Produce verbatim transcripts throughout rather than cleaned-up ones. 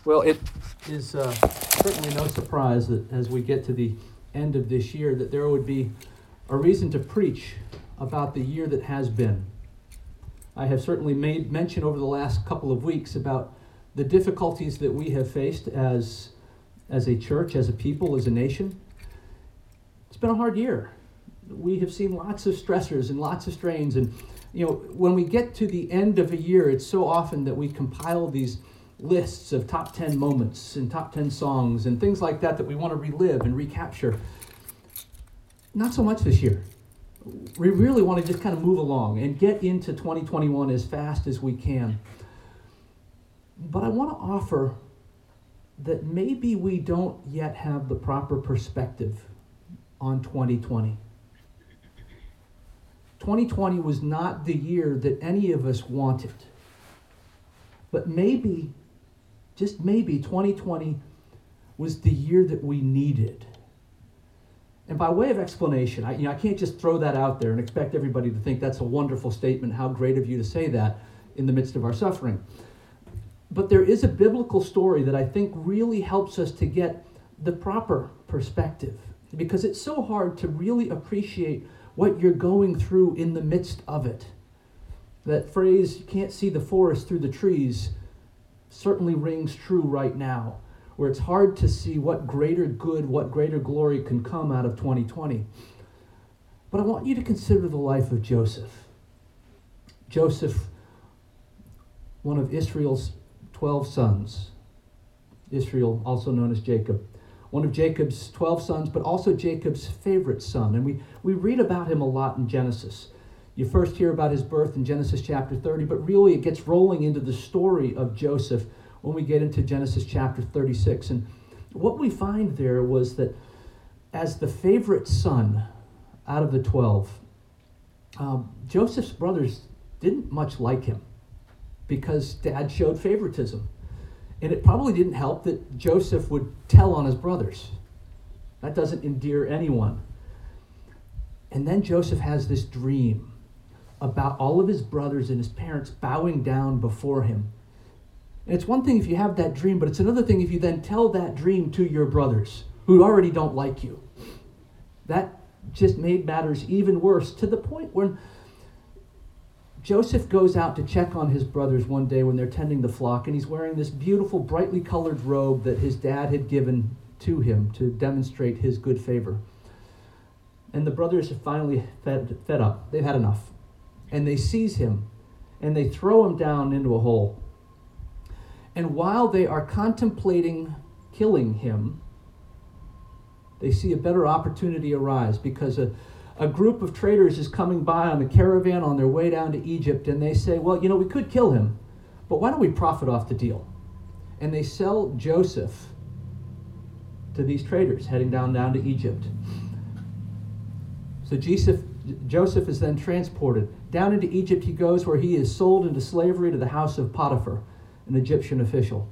Well, it is uh, certainly no surprise that as we get to the end of this year, that there would be a reason to preach about the year that has been. I have certainly made mention over the last couple of weeks about the difficulties that we have faced as, as a church, as a people, as a nation. It's been a hard year. We have seen lots of stressors and lots of strains. And, you know, when we get to the end of a year, it's so often that we compile these lists of top ten moments and top ten songs and things like that that we want to relive and recapture. Not so much this year. We really want to just kind of move along and get into twenty twenty-one as fast as we can. But I want to offer that maybe we don't yet have the proper perspective on twenty twenty. twenty twenty was not the year that any of us wanted. But maybe, just maybe, twenty twenty was the year that we needed. And by way of explanation, I, you know, I can't just throw that out there and expect everybody to think that's a wonderful statement, how great of you to say that in the midst of our suffering. But there is a biblical story that I think really helps us to get the proper perspective, because it's so hard to really appreciate what you're going through in the midst of it. That phrase, you can't see the forest through the trees, certainly rings true right now, where it's hard to see what greater good, what greater glory can come out of twenty twenty. But I want you to consider the life of Joseph. Joseph, one of Israel's twelve sons. Israel, also known as Jacob. One of Jacob's twelve sons, but also Jacob's favorite son. And we, we read about him a lot in Genesis. You first hear about his birth in Genesis chapter thirty, but really it gets rolling into the story of Joseph when we get into Genesis chapter thirty-six. And what we find there was that as the favorite son out of the twelve, um, Joseph's brothers didn't much like him because dad showed favoritism. And it probably didn't help that Joseph would tell on his brothers. That doesn't endear anyone. And then Joseph has this dream about all of his brothers and his parents bowing down before him. And it's one thing if you have that dream, but it's another thing if you then tell that dream to your brothers who already don't like you. That just made matters even worse, to the point when Joseph goes out to check on his brothers one day when they're tending the flock, and he's wearing this beautiful, brightly colored robe that his dad had given to him to demonstrate his good favor. And the brothers have finally fed, fed up. They've had enough. And they seize him, and they throw him down into a hole. And while they are contemplating killing him, they see a better opportunity arise, because a, a group of traders is coming by on a caravan on their way down to Egypt, and they say, well, you know, we could kill him, but why don't we profit off the deal? And they sell Joseph to these traders heading down, down to Egypt. So Joseph, Joseph is then transported. Down into Egypt he goes, where he is sold into slavery to the house of Potiphar, an Egyptian official.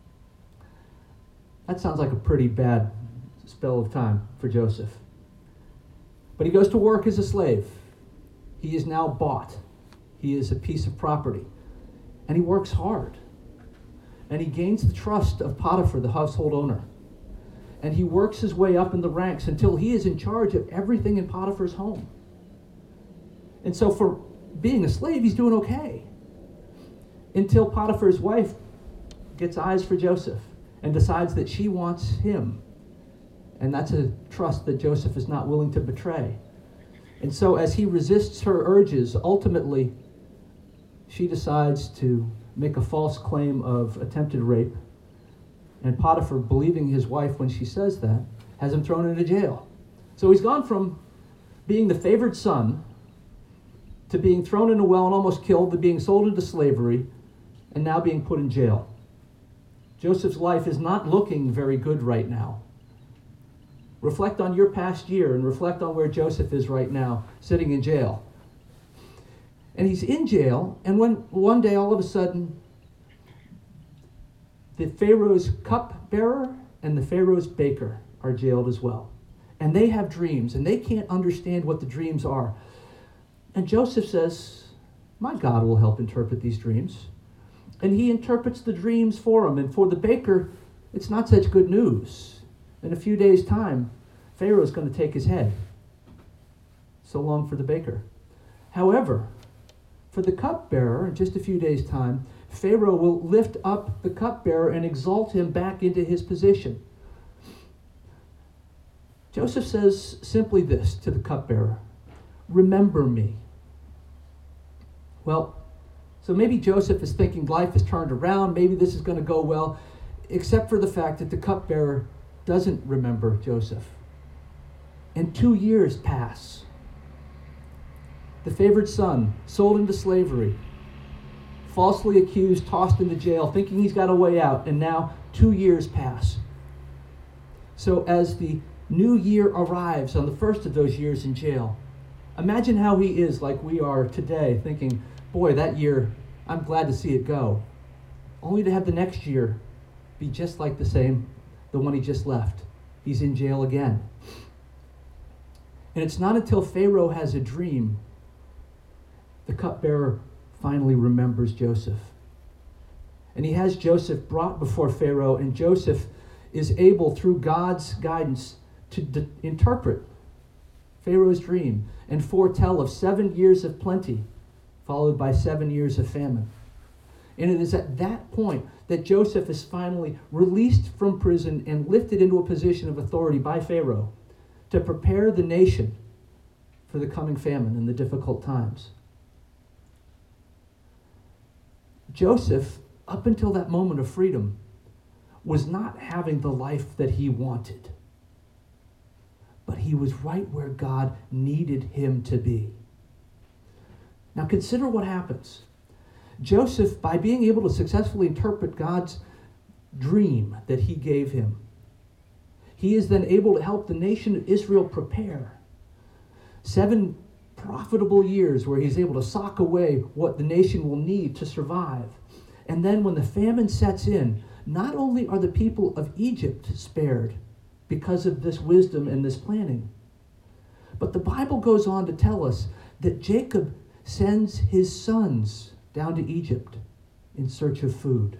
That sounds like a pretty bad spell of time for Joseph. But he goes to work as a slave. He is now bought. He is a piece of property. And he works hard. And he gains the trust of Potiphar, the household owner. And he works his way up in the ranks until he is in charge of everything in Potiphar's home. And so for being a slave, he's doing okay. Until Potiphar's wife gets eyes for Joseph and decides that she wants him. And that's a trust that Joseph is not willing to betray. And so as he resists her urges, ultimately, she decides to make a false claim of attempted rape. And Potiphar, believing his wife when she says that, has him thrown into jail. So he's gone from being the favored son to being thrown in a well and almost killed, to being sold into slavery, and now being put in jail. Joseph's life is not looking very good right now. Reflect on your past year and reflect on where Joseph is right now, sitting in jail. And he's in jail, and when one day all of a sudden, the Pharaoh's cupbearer and the Pharaoh's baker are jailed as well. And they have dreams, and they can't understand what the dreams are. And Joseph says, my God will help interpret these dreams. And he interprets the dreams for him. And for the baker, it's not such good news. In a few days' time, Pharaoh's going to take his head. So long for the baker. However, for the cupbearer, in just a few days' time, Pharaoh will lift up the cupbearer and exalt him back into his position. Joseph says simply this to the cupbearer: remember me. Well, so maybe Joseph is thinking life has turned around, maybe this is going to go well, except for the fact that the cupbearer doesn't remember Joseph. And two years pass. The favored son, sold into slavery, falsely accused, tossed into jail, thinking he's got a way out, and now two years pass. So as the new year arrives on the first of those years in jail, imagine how he is like we are today, thinking, boy, that year, I'm glad to see it go. Only to have the next year be just like the same, the one he just left. He's in jail again. And it's not until Pharaoh has a dream the cupbearer finally remembers Joseph. And he has Joseph brought before Pharaoh, and Joseph is able, through God's guidance, to de- interpret Pharaoh's dream and foretell of seven years of plenty, followed by seven years of famine. And it is at that point that Joseph is finally released from prison and lifted into a position of authority by Pharaoh to prepare the nation for the coming famine and the difficult times. Joseph, up until that moment of freedom, was not having the life that he wanted. But he was right where God needed him to be. Now consider what happens. Joseph, by being able to successfully interpret God's dream that he gave him, he is then able to help the nation of Israel prepare. Seven profitable years where he's able to sock away what the nation will need to survive. And then when the famine sets in, not only are the people of Egypt spared because of this wisdom and this planning, but the Bible goes on to tell us that Jacob sends his sons down to Egypt in search of food.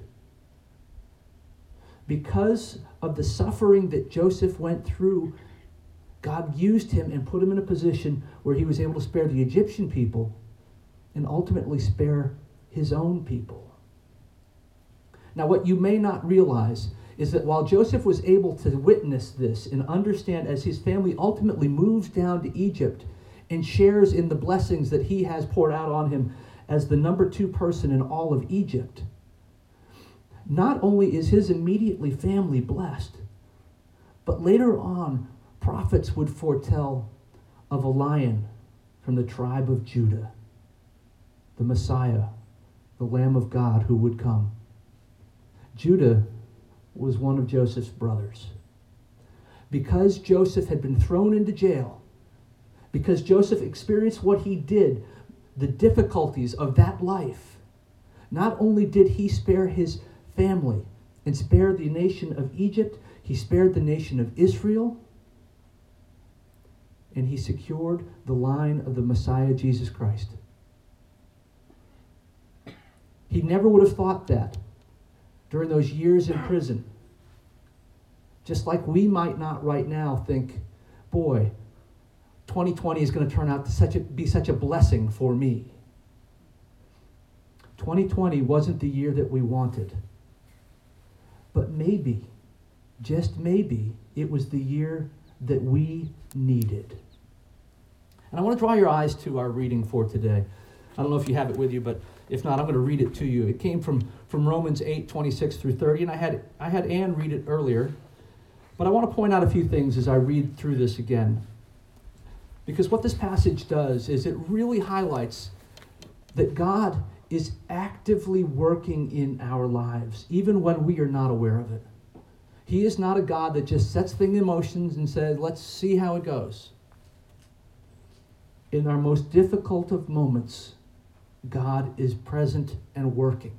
Because of the suffering that Joseph went through, God used him and put him in a position where he was able to spare the Egyptian people and ultimately spare his own people. Now, what you may not realize is that while Joseph was able to witness this and understand as his family ultimately moves down to Egypt and shares in the blessings that he has poured out on him as the number two person in all of Egypt, not only is his immediately family blessed, but later on, prophets would foretell of a lion from the tribe of Judah, the Messiah, the Lamb of God who would come. Judah was one of Joseph's brothers. Because Joseph had been thrown into jail, because Joseph experienced what he did, the difficulties of that life, not only did he spare his family and spare the nation of Egypt, he spared the nation of Israel, and he secured the line of the Messiah, Jesus Christ. He never would have thought that during those years in prison. Just like we might not right now think, boy, twenty twenty is going to turn out to such a, be such a blessing for me. twenty twenty wasn't the year that we wanted. But maybe, just maybe, it was the year that we needed. And I want to draw your eyes to our reading for today. I don't know if you have it with you, but if not, I'm going to read it to you. It came from, from Romans eight, twenty-six through thirty, and I had I had Ann read it earlier. But I want to point out a few things as I read through this again. Because what this passage does is it really highlights that God is actively working in our lives, even when we are not aware of it. He is not a God that just sets things in motion and says, let's see how it goes. In our most difficult of moments, God is present and working.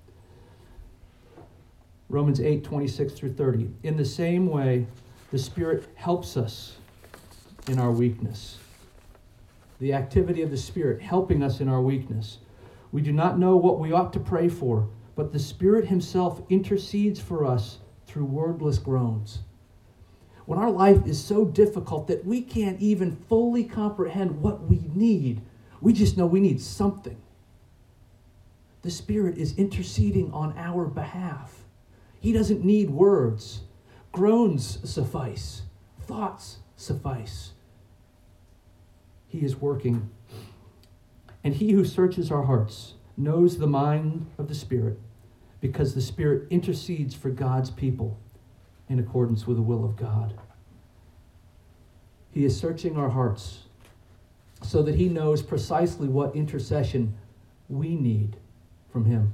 Romans eight, twenty-six through thirty. In the same way, the Spirit helps us in our weakness. The activity of the Spirit helping us in our weakness. We do not know what we ought to pray for, but the Spirit himself intercedes for us through wordless groans. When our life is so difficult that we can't even fully comprehend what we need, we just know we need something. The Spirit is interceding on our behalf. He doesn't need words. Groans suffice. Thoughts suffice. He is working. And he who searches our hearts knows the mind of the Spirit, because the Spirit intercedes for God's people in accordance with the will of God. He is searching our hearts so that he knows precisely what intercession we need from him.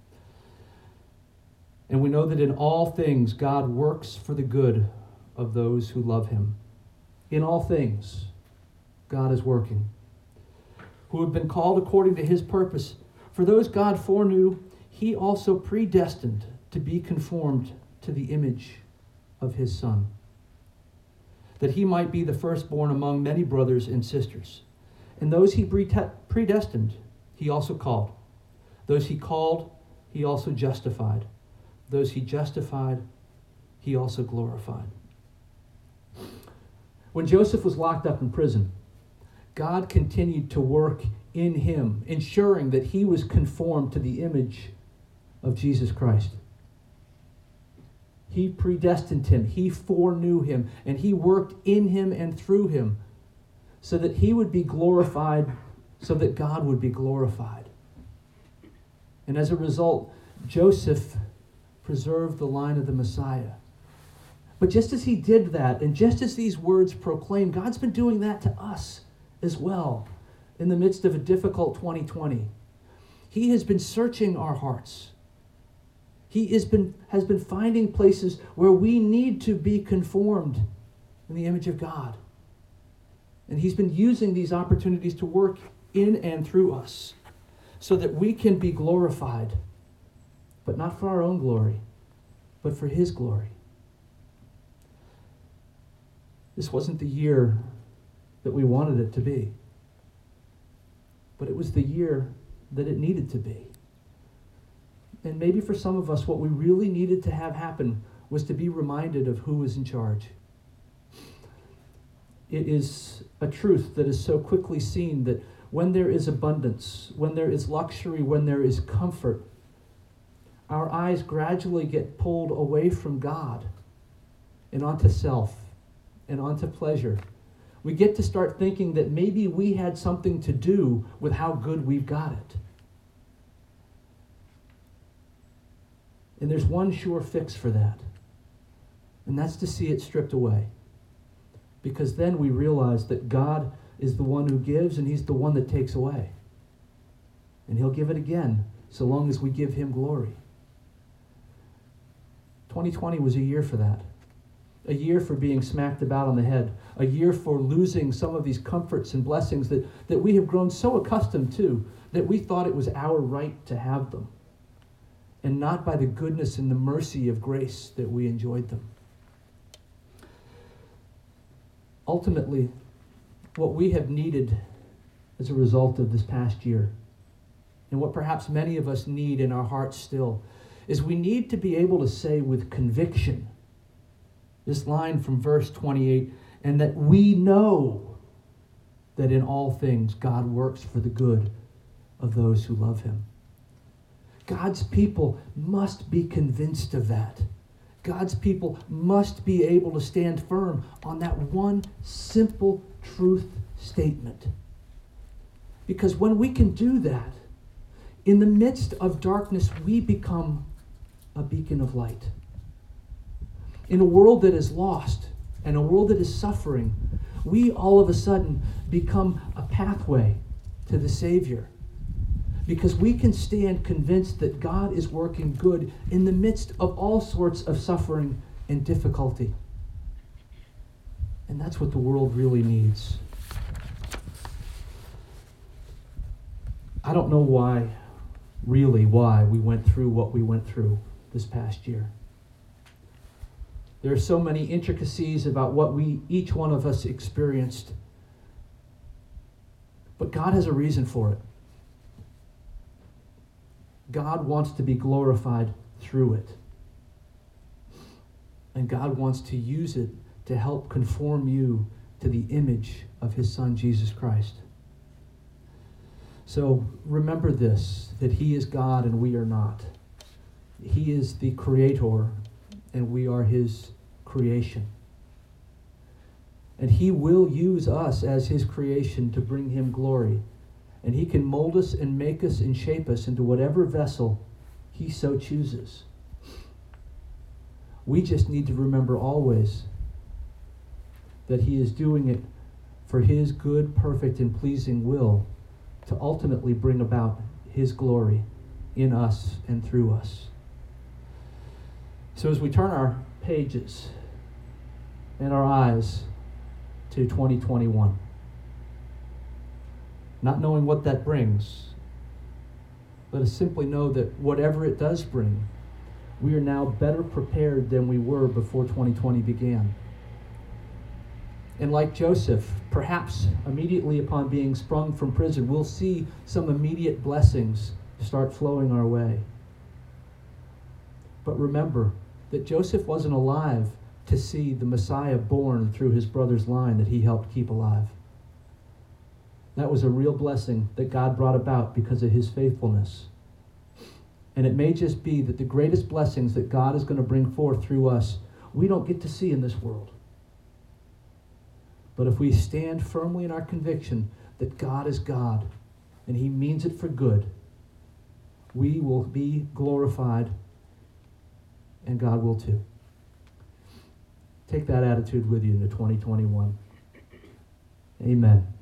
And we know that in all things God works for the good of those who love him. In all things, God is working. Who have been called according to his purpose. For those God foreknew, he also predestined to be conformed to the image of his Son, that he might be the firstborn among many brothers and sisters. And those he predestined, he also called. Those he called, he also justified. Those he justified, he also glorified. When Joseph was locked up in prison, God continued to work in him, ensuring that he was conformed to the image of Jesus Christ. He predestined him, he foreknew him, and he worked in him and through him so that he would be glorified, so that God would be glorified. And as a result, Joseph preserved the line of the Messiah. But just as he did that, and just as these words proclaim, God's been doing that to us as well in the midst of a difficult twenty twenty. He has been searching our hearts. He has been, has been finding places where we need to be conformed in the image of God. And he's been using these opportunities to work in and through us so that we can be glorified, but not for our own glory, but for his glory. This wasn't the year that we wanted it to be, but it was the year that it needed to be. And maybe for some of us, what we really needed to have happen was to be reminded of who was in charge. It is a truth that is so quickly seen that when there is abundance, when there is luxury, when there is comfort, our eyes gradually get pulled away from God and onto self and onto pleasure. We get to start thinking that maybe we had something to do with how good we've got it. And there's one sure fix for that, and that's to see it stripped away. Because then we realize that God is the one who gives, and he's the one that takes away. And he'll give it again, so long as we give him glory. twenty twenty was a year for that. A year for being smacked about on the head. A year for losing some of these comforts and blessings that, that we have grown so accustomed to that we thought it was our right to have them. And not by the goodness and the mercy of grace that we enjoyed them. Ultimately, what we have needed as a result of this past year, and what perhaps many of us need in our hearts still, is we need to be able to say with conviction, this line from verse twenty-eight, and that we know that in all things God works for the good of those who love him. God's people must be convinced of that. God's people must be able to stand firm on that one simple truth statement. Because when we can do that, in the midst of darkness, we become a beacon of light. In a world that is lost and a world that is suffering, we all of a sudden become a pathway to the Savior. Because we can stand convinced that God is working good in the midst of all sorts of suffering and difficulty. And that's what the world really needs. I don't know why, really why, we went through what we went through this past year. There are so many intricacies about what we, each one of us, experienced. But God has a reason for it. God wants to be glorified through it. And God wants to use it to help conform you to the image of his Son, Jesus Christ. So remember this, that he is God and we are not. He is the creator and we are his creation. And he will use us as his creation to bring him glory. And he can mold us and make us and shape us into whatever vessel he so chooses. We just need to remember always that he is doing it for his good, perfect, and pleasing will to ultimately bring about his glory in us and through us. So as we turn our pages and our eyes to twenty twenty-one, not knowing what that brings, let us simply know that whatever it does bring, we are now better prepared than we were before twenty twenty began. And like Joseph, perhaps immediately upon being sprung from prison, we'll see some immediate blessings start flowing our way. But remember that Joseph wasn't alive to see the Messiah born through his brother's line that he helped keep alive. That was a real blessing that God brought about because of his faithfulness. And it may just be that the greatest blessings that God is going to bring forth through us, we don't get to see in this world. But if we stand firmly in our conviction that God is God and he means it for good, we will be glorified and God will too. Take that attitude with you into twenty twenty-one. Amen.